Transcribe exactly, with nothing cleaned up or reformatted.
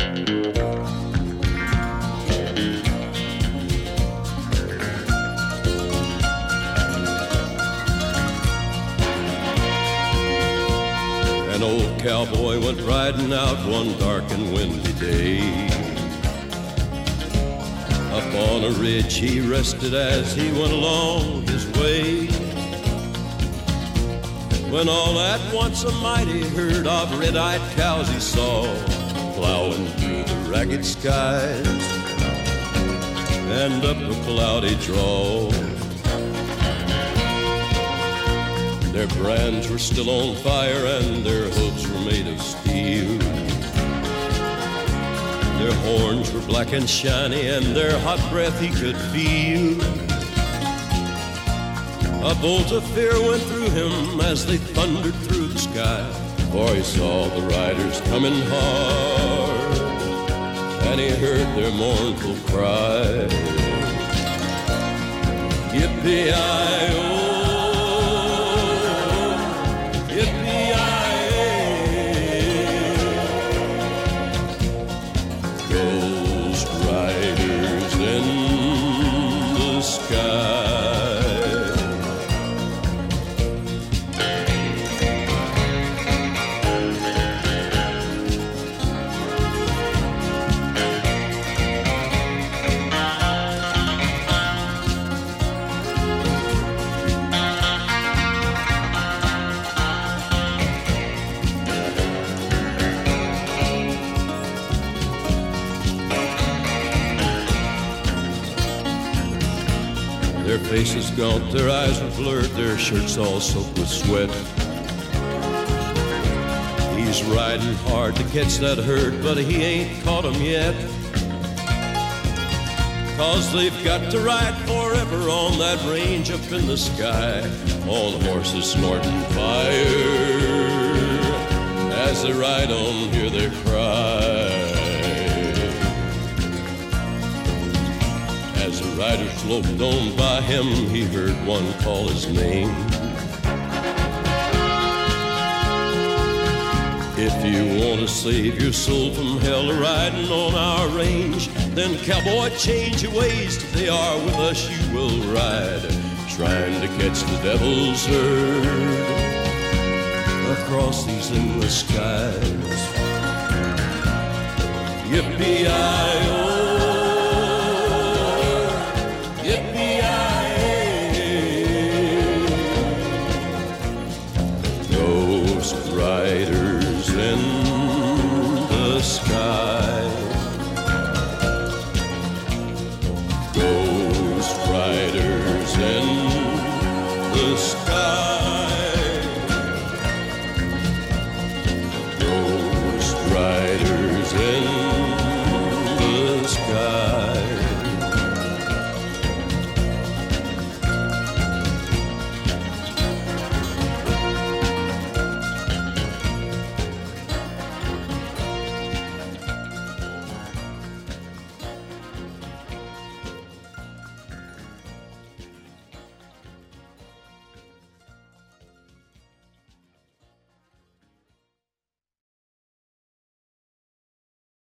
An old cowboy went riding out one dark and windy day. Up on a ridge he rested as he went along his way, when all at once a mighty herd of red-eyed cows he saw plowing through the ragged skies and up a cloudy draw. Their brands were still on fire and their hooves were made of steel. Their horns were black and shiny and their hot breath he could feel. A bolt of fear went through him as they thundered through the sky, for he saw the riders coming hard and he heard their mournful cry. Yippee-i-oh, their faces gaunt, their eyes were blurred, their shirts all soaked with sweat. He's riding hard to catch that herd, but he ain't caught 'em yet. 'Cause they've got to ride forever on that range up in the sky, on horses snorting fire. As they ride on, hear their cry. As the riders loped on by him, he heard one call his name. If you want to save your soul from hell riding on our range, then cowboy, change your ways. Today are with us you will ride, trying to catch the devil's herd across these endless skies. Yippee-i-oh,